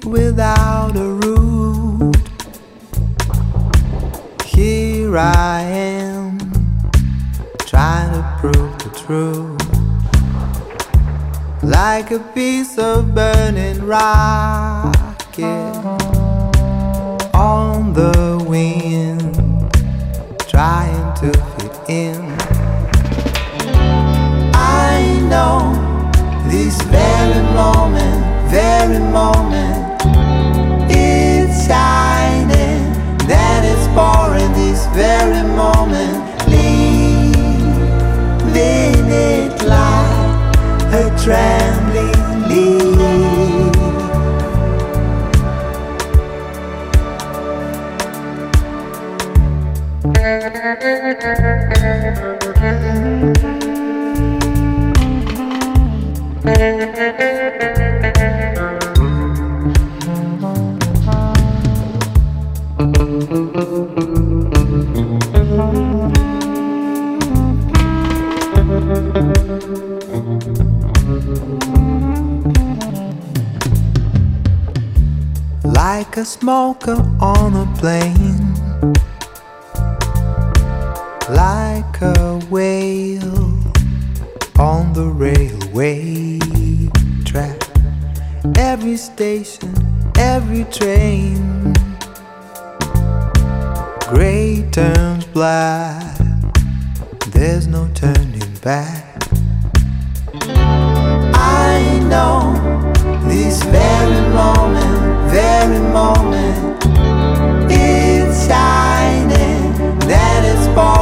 without a root. Here I am, trying to prove the truth. Like a piece of burning rocket on the wind, trying to fit in. I know this very moment, it's shining, then it's pouring this very moment, leaving it like a trembling leaf. Like a smoker on a plane, like a whale on the railway track. Every station, every train, gray turns black, there's no turning back. I know this very moment, it's shining, then it's pouring.